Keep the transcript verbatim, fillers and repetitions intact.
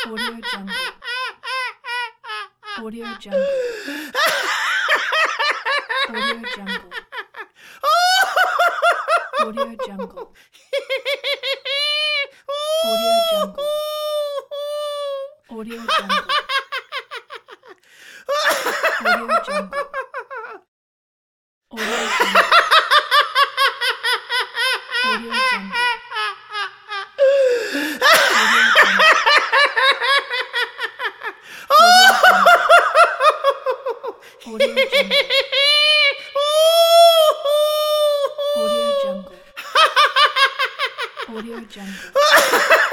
Audio Jungle. Audio Jungle. Audio Jungle. Audio Jungle. Audio Jungle. Audio Jungle. Audio Jungle. Audio Jungle. Audio Jungle. Audio Jungle. Audio Jungle. Audio Jungle.